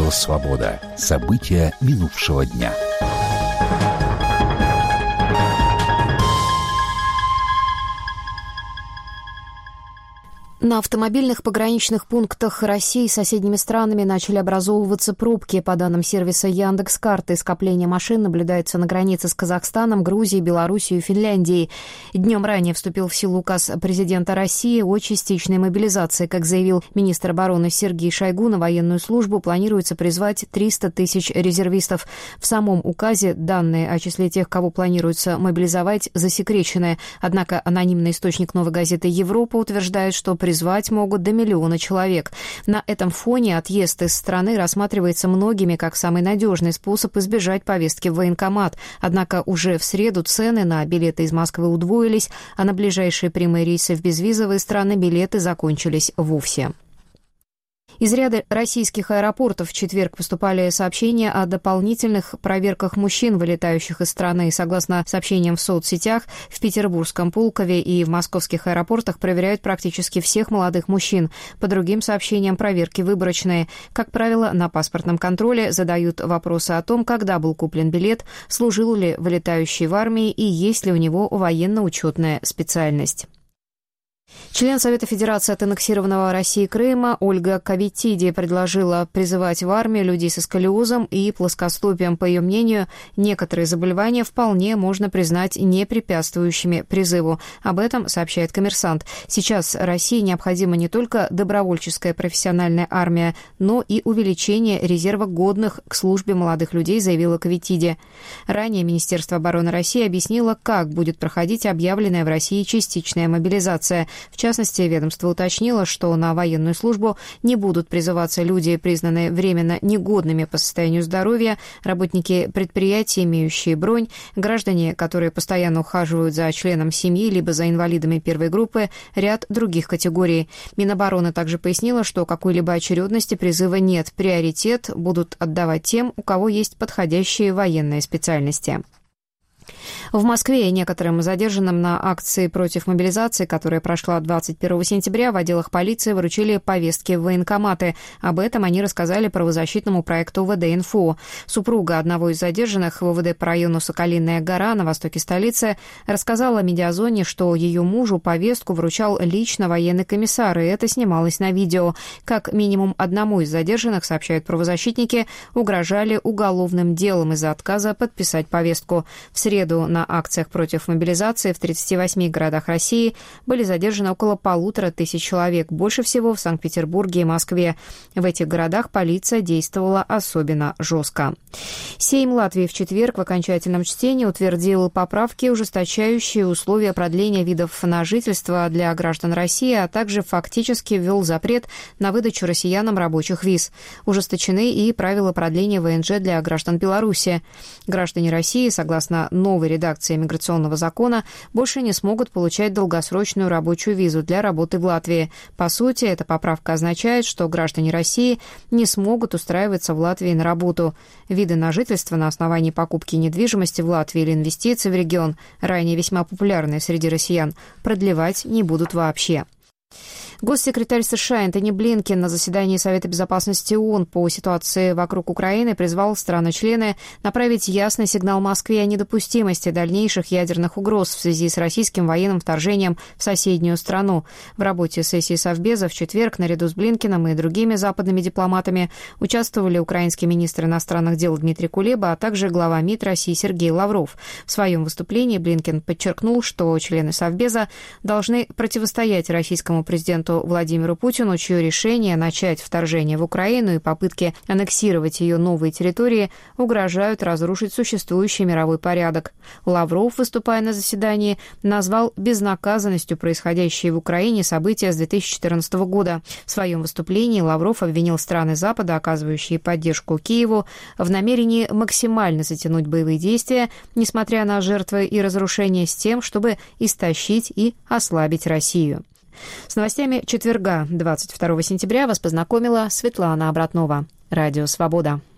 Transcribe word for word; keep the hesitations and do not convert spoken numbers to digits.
Радио «Свобода». События минувшего дня. На автомобильных пограничных пунктах России с соседними странами начали образовываться пробки. По данным сервиса Яндекс.Карты, скопление машин наблюдается на границе с Казахстаном, Грузией, Белоруссией и Финляндией. Днем ранее вступил в силу указ президента России о частичной мобилизации. Как заявил министр обороны Сергей Шойгу, на военную службу планируется призвать триста тысяч резервистов. В самом указе данные о числе тех, кого планируется мобилизовать, засекречены. Однако анонимный источник «Новой газеты Европа» утверждает, что призвать могут до миллиона человек. На этом фоне отъезд из страны рассматривается многими как самый надежный способ избежать повестки в военкомат. Однако уже в среду цены на билеты из Москвы удвоились, а на ближайшие прямые рейсы в безвизовые страны билеты закончились вовсе. Из ряда российских аэропортов в четверг поступали сообщения о дополнительных проверках мужчин, вылетающих из страны. Согласно сообщениям в соцсетях, в Петербургском Пулкове и в московских аэропортах проверяют практически всех молодых мужчин. По другим сообщениям, проверки выборочные. Как правило, на паспортном контроле задают вопросы о том, когда был куплен билет, служил ли вылетающий в армии и есть ли у него военно-учетная специальность. Член Совета Федерации от аннексированного России Крыма Ольга Кавитиди предложила призывать в армию людей со сколиозом и плоскостопием. По ее мнению, некоторые заболевания вполне можно признать не препятствующими призыву. Об этом сообщает «Коммерсант». Сейчас России необходима не только добровольческая профессиональная армия, но и увеличение резерва годных к службе молодых людей, заявила Кавитиди. Ранее Министерство обороны России объяснило, как будет проходить объявленная в России частичная мобилизация. В частности, ведомство уточнило, что на военную службу не будут призываться люди, признанные временно негодными по состоянию здоровья, работники предприятий, имеющие бронь, граждане, которые постоянно ухаживают за членом семьи либо за инвалидами первой группы, ряд других категорий. Минобороны также пояснила, что какой-либо очередности призыва нет. Приоритет будут отдавать тем, у кого есть подходящие военные специальности. В Москве некоторым задержанным на акции против мобилизации, которая прошла двадцать первого сентября, в отделах полиции вручили повестки в военкоматы. Об этом они рассказали правозащитному проекту ВД-Инфо. Супруга одного из задержанных в ВВД по району Соколиная гора на востоке столицы рассказала медиазоне, что ее мужу повестку вручал лично военный комиссар, и это снималось на видео. Как минимум одному из задержанных, сообщают правозащитники, угрожали уголовным делом из-за отказа подписать повестку. В среду на акциях против мобилизации в тридцати восьми городах России были задержаны около полутора тысяч человек, больше всего в Санкт-Петербурге и Москве. В этих городах полиция действовала особенно жестко. Сейм Латвии в четверг в окончательном чтении утвердил поправки, ужесточающие условия продления видов на жительство для граждан России, а также фактически ввел запрет на выдачу россиянам рабочих виз. Ужесточены и правила продления ВНЖ для граждан Беларуси. Граждане России, согласно новой редакции миграционного закона, больше не смогут получать долгосрочную рабочую визу для работы в Латвии. По сути, эта поправка означает, что граждане России не смогут устраиваться в Латвии на работу. Виды на жительство на основании покупки недвижимости в Латвии или инвестиций в регион, ранее весьма популярные среди россиян, продлевать не будут вообще. Госсекретарь США Энтони Блинкен на заседании Совета безопасности ООН по ситуации вокруг Украины призвал страны-члены направить ясный сигнал Москве о недопустимости дальнейших ядерных угроз в связи с российским военным вторжением в соседнюю страну. В работе сессии Совбеза в четверг наряду с Блинкеном и другими западными дипломатами участвовали украинский министр иностранных дел Дмитрий Кулеба, а также глава МИД России Сергей Лавров. В своем выступлении Блинкен подчеркнул, что члены Совбеза должны противостоять российскому президенту Владимиру Путину, чье решение начать вторжение в Украину и попытки аннексировать ее новые территории угрожают разрушить существующий мировой порядок. Лавров, выступая на заседании, назвал безнаказанностью происходящие в Украине события с две тысячи четырнадцатого года. В своем выступлении Лавров обвинил страны Запада, оказывающие поддержку Киеву, в намерении максимально затянуть боевые действия, несмотря на жертвы и разрушения, с тем, чтобы истощить и ослабить Россию. С новостями четверга, двадцать второго сентября, вас познакомила Светлана Обратнова. Радио «Свобода».